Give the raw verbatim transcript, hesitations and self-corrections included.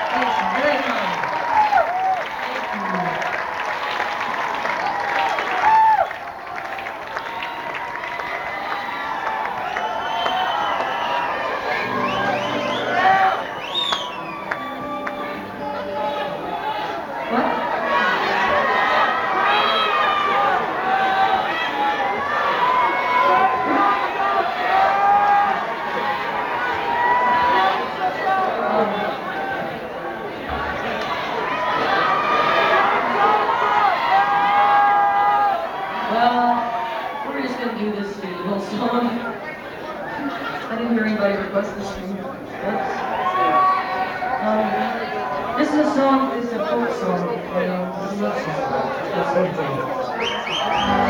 Thanks very much. What? Um, well, we're just gonna do this little song. I didn't hear anybody request this one. Oops. Um, this is a song, this is a folk song, but um, it's a love song. It's called Soul Train.